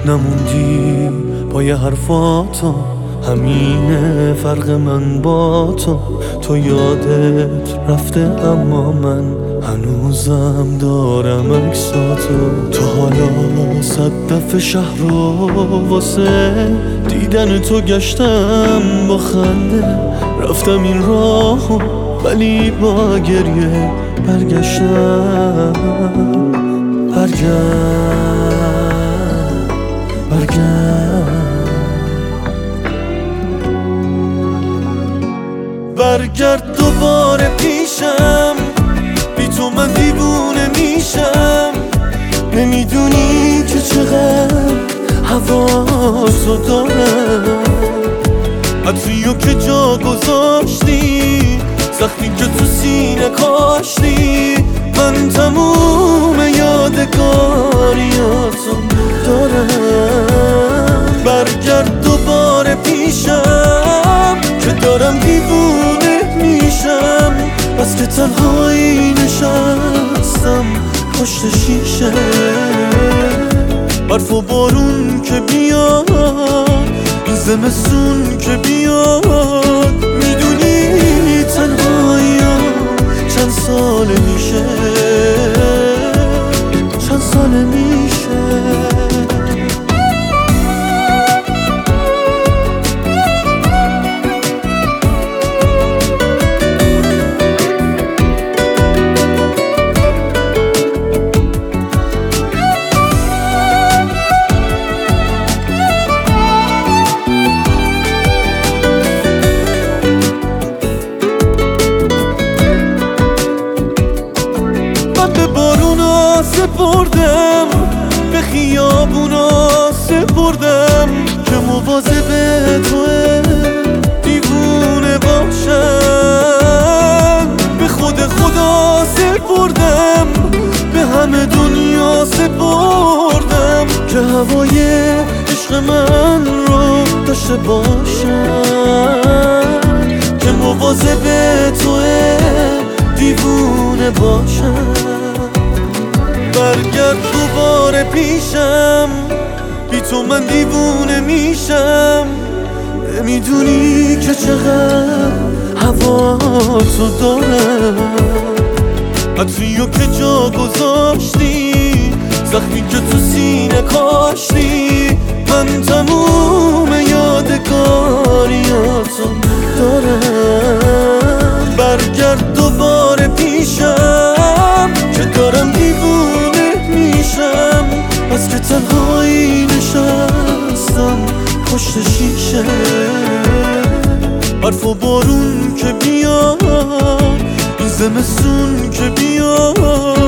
نموندی پای حرفاتو، همینه فرق من با تو یادت رفته اما من هنوزم دارم عکساتو. تو حالا 100 دفعه شهر رو واسه دیدن تو گشتم، با خنده رفتم این راهو ولی با گریه برگشتم. برگرد دوباره پیشم، بی تو من دیوونه میشم. نمیدونی که چقدر حواسو دارم، عطریو که جا گذاشتی، زخمی که تو سینه کاشتی، من تموم یادگاریاتو دارم. برگرد دوباره پیشم که دارم دیوونه میشم، بس که تنهایی نشستم پشت شیشه. برف و بارون که بیاد، این زمستون که بیاد، میدونی تنهایی چند ساله میشه، چند ساله میشه. سپردم به خیابونا، سپردم که مواظب توه دیوونه باشم. به خدا سپردم، به همه دنیا سپردم که هوای عشق من رو داشته باشم، که مواظب توه دیوونه باشم. برگرد دوباره پیشم، بی تو من دیوونه میشم. نمیدونی که چقدر هواتو دارم، عطریو که جا گذاشتی، زخمی که تو سینه کاشتی، من تموم یادگاریاتو دارم. برگرد دوباره پیشم که دارم دیوونه میشم، بس که تنهایی نشستم پشت شیشه. برف و بارون که بیاد، این زمستون که بیاد،